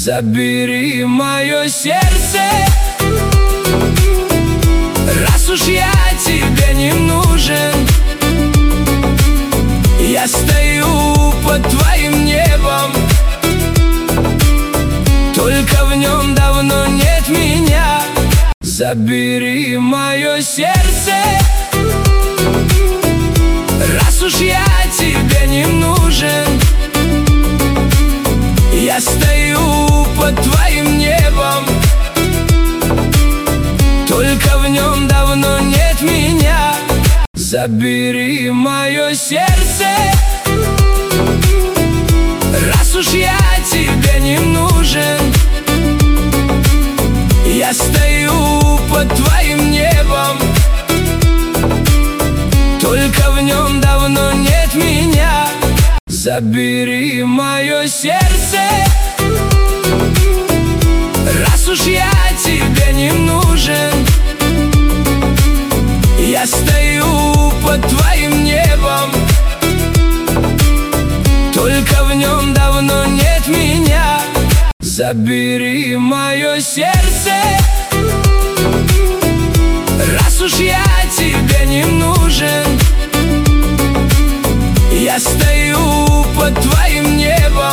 Забери мое сердце, раз уж я тебе не нужен. Я стою под твоим небом, только в нем давно нет меня. Забери мое сердце, раз уж я тебе не нужен. Я стою под твоим небом, только в нем давно нет меня. Забери мое сердце, раз уж я тебе не нужен. Я стою под твоим небом, только в нем давно нет меня. Забери мое сердце, раз уж я тебе не нужен. Я стою под твоим небом, только в нем давно нет меня. Забери мое сердце, раз уж я